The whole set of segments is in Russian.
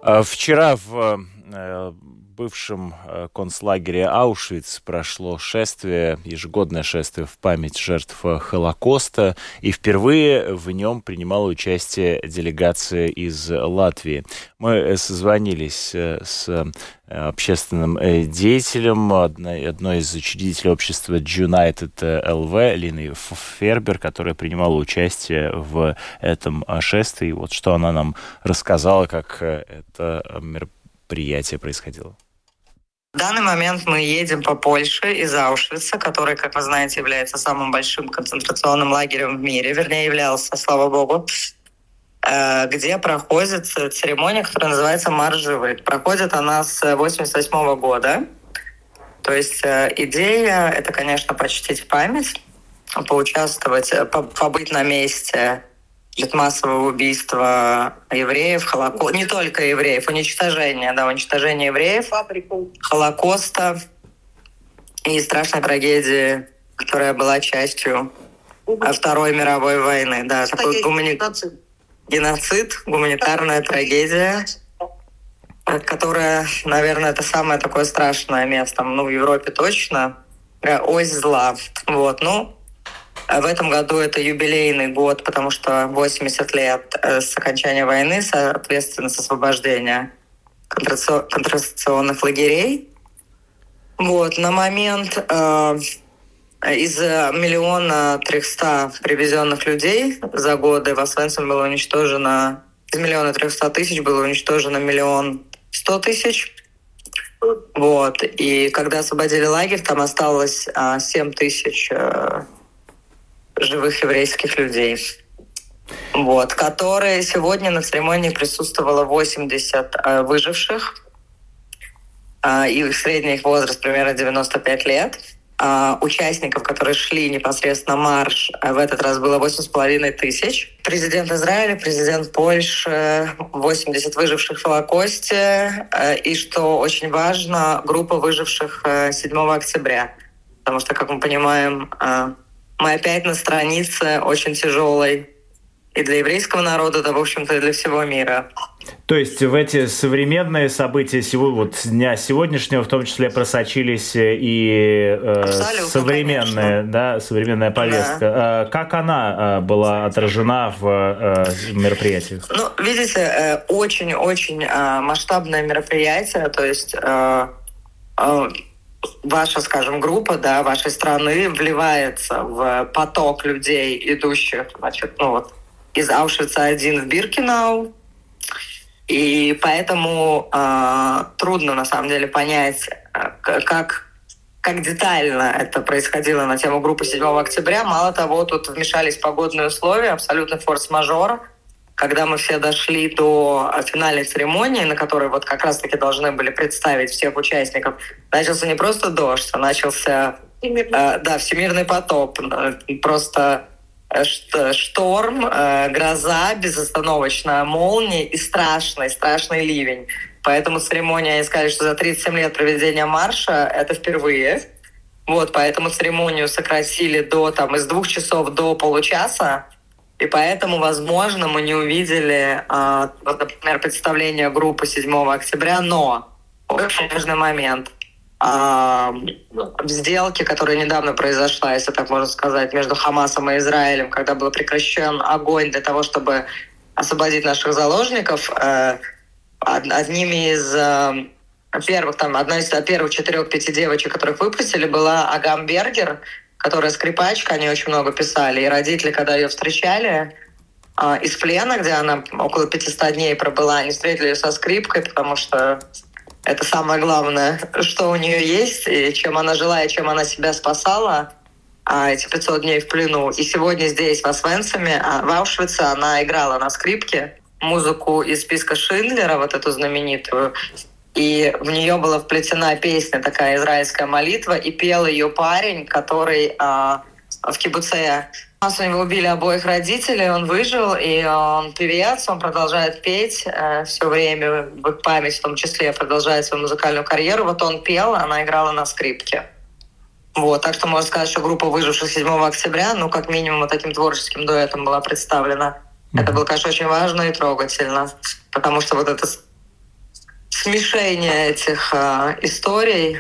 Вчера в бывшем концлагере Аушвиц прошло шествие, ежегодное шествие в память жертв Холокоста, и впервые в нем принимала участие делегация из Латвии. Мы созвонились с общественным деятелем, одной из учредителей общества United ЛВ, Линой Фербер, которая принимала участие в этом шествии. Вот что она нам рассказала, как это мероприятие происходило. В данный момент мы едем по Польше из Аушвица, который, как вы знаете, является самым большим концентрационным лагерем в мире, вернее, являлся, слава богу, где проходит церемония, которая называется «Марш живых». Проходит она с 1988 года. То есть идея — это, конечно, почтить память, поучаствовать, побыть на месте массового убийства евреев, не только евреев, уничтожения евреев, Холокоста и страшной трагедии, которая была частью Второй мировой войны. Да, такой геноцид, гуманитарная трагедия, которая, наверное, это самое такое страшное место, в Европе точно, ось зла. В этом году это юбилейный год, потому что 80 лет с окончания войны, соответственно, с освобождения концентрационных лагерей. На момент из 1 300 000 привезенных людей за годы в Освенцим было уничтожено, из 1 300 000 было уничтожено 1 100 000. И когда освободили лагерь, там осталось 7 000 живых еврейских людей, которые сегодня на церемонии присутствовало 80 выживших, и их средний возраст примерно 95 лет. Участников, которые шли непосредственно марш, в этот раз было 8,5 тысяч. Президент Израиля, президент Польши, 80 выживших в Холокосте, и, что очень важно, группа выживших 7 октября. Потому что, как мы понимаем, мы опять на странице очень тяжелой и для еврейского народа, да, в общем-то, и для всего мира. То есть в эти современные события дня сегодняшнего в том числе просочились и современная повестка. Да. Как она была отражена в мероприятиях? Видите, очень-очень масштабное мероприятие, то есть ваша, скажем, группа, вашей страны вливается в поток людей, идущих, из Аушвица-1 в Биркенау. И поэтому трудно, на самом деле, понять, как детально это происходило на тему группы 7 октября. Мало того, тут вмешались погодные условия, абсолютный форс-мажор. Когда мы все дошли до финальной церемонии, на которой как раз-таки должны были представить всех участников, начался не просто дождь, а начался всемирный потоп. Просто шторм, гроза, безостановочная молния и страшный ливень. Поэтому церемония, они сказали, что за 37 лет проведения марша это впервые. Поэтому церемонию сократили из 2 часов до получаса. И поэтому, возможно, мы не увидели, например, представление группы 7 октября, но очень важный момент. В сделке, которая недавно произошла, если так можно сказать, между Хамасом и Израилем, когда был прекращен огонь для того, чтобы освободить наших заложников, одними из одна из первых 4-5 девочек, которых выпустили, была Агам Бергер, которая скрипачка, они очень много писали. И родители, когда ее встречали из плена, где она около 500 дней пробыла, они встретили ее со скрипкой, потому что это самое главное, что у нее есть, и чем она жила, и чем она себя спасала эти 500 дней в плену. И сегодня здесь, в Освенциме, в Аушвице, она играла на скрипке музыку из списка Шиндлера, эту знаменитую. И в нее была вплетена песня, такая израильская молитва, и пел ее парень, который в кибуце. У него убили обоих родителей, он выжил, и он певец, он продолжает петь все время, в их память в том числе, продолжает свою музыкальную карьеру. Он пел, она играла на скрипке. Так что можно сказать, что группа выживших 7 октября, как минимум, таким творческим дуэтом была представлена. Это было, конечно, очень важно и трогательно, потому что это смешение этих историй.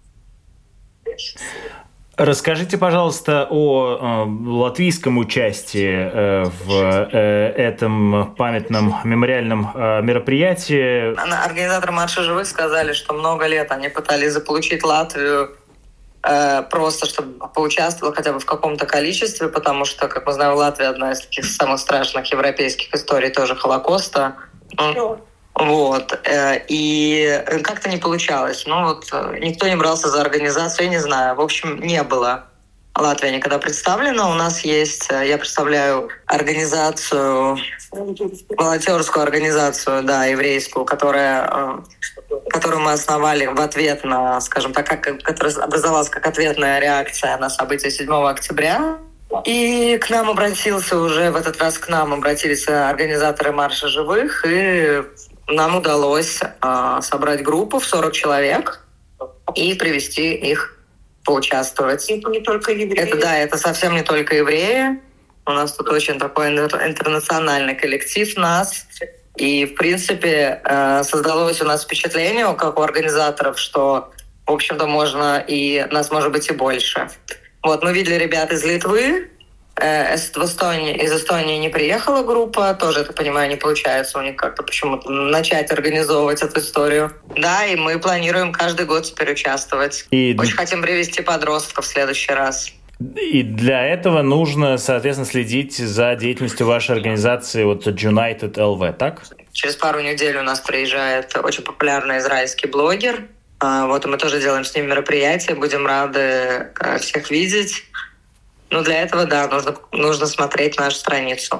Расскажите, пожалуйста, о латвийском участии в этом памятном мемориальном мероприятии. Организаторы «Марша живых» сказали, что много лет они пытались заполучить Латвию просто, чтобы поучаствовала хотя бы в каком-то количестве, потому что, как мы знаем, Латвия одна из таких самых страшных европейских историй тоже Холокоста. Вот. И как-то не получалось. Ну вот никто не брался за организацию, я не знаю. В общем, не было Латвия никогда представлена. У нас есть, я представляю организацию, волонтерскую организацию, да, еврейскую, которую мы основали в ответ на, скажем так, которая образовалась как ответная реакция на события 7 октября. И к нам обратились организаторы «Марша живых», и нам удалось собрать группу в 40 человек и привести их поучаствовать. Это не только евреи. Это совсем не только евреи. У нас тут очень такой интернациональный коллектив нас. И, в принципе, создалось у нас впечатление, как у организаторов, что, в общем-то, нас может быть и больше. Вот, мы видели ребят из Литвы. Из Эстонии не приехала группа, тоже, я так понимаю, не получается у них как-то почему-то начать организовывать эту историю. Да, и мы планируем каждый год теперь участвовать. Очень хотим привести подростков в следующий раз. И для этого нужно, соответственно, следить за деятельностью вашей организации United LV, так? Через пару недель у нас приезжает очень популярный израильский блогер. Вот, и мы тоже делаем с ним мероприятие, будем рады всех видеть. Ну, для этого, да, нужно смотреть нашу страницу.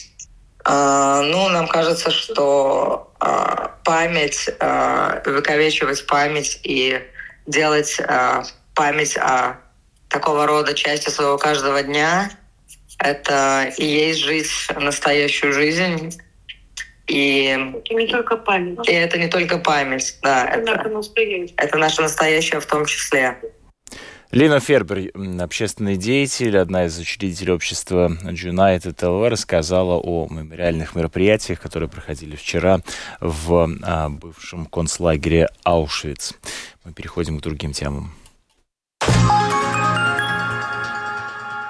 Нам кажется, что увековечивать память и делать память о такого рода части своего каждого дня — это и есть жить настоящую жизнь. И не только память. И это не только память, да. Это наше настоящее в том числе. Лина Фербер, общественный деятель, одна из учредителей общества United LV, рассказала о мемориальных мероприятиях, которые проходили вчера в бывшем концлагере Аушвиц. Мы переходим к другим темам.